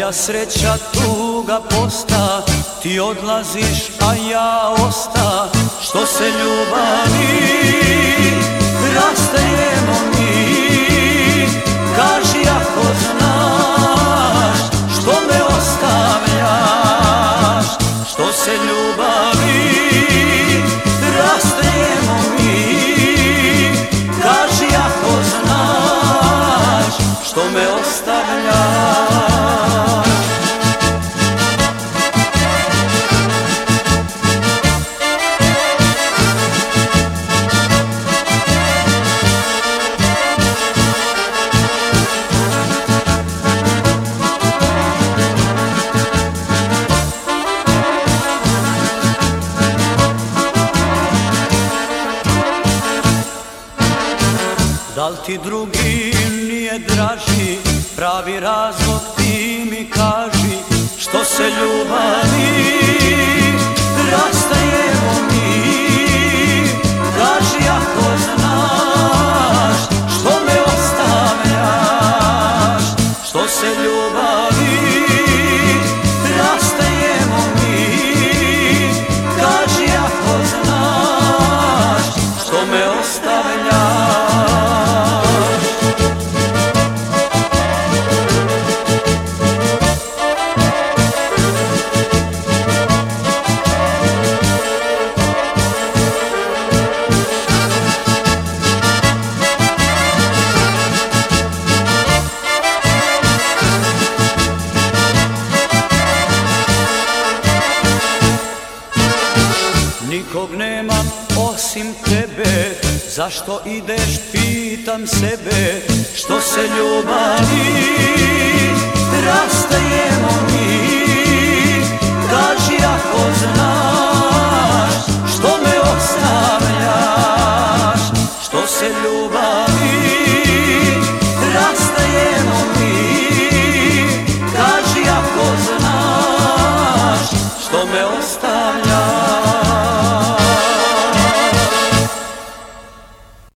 Moja sreća tuga posta, ti odlaziš, a ja osta. Što se ljubavi rastajemo mi, kaži ako znaš što me ostavljaš. Što se ljubavi rastajemo mi, kaži ako znaš što me ostavljaš. Da li ti drugi nije draži, pravi razlog ti mi kaži. Što se ljubavi rastajemo mi, kaži ako znaš što me ostavljaš. Što se ljubavi rastajemo mi, kaži ako znaš što me ostavljaš. Nikog nemam osim tebe, zašto ideš pitam sebe. Što se ljubavi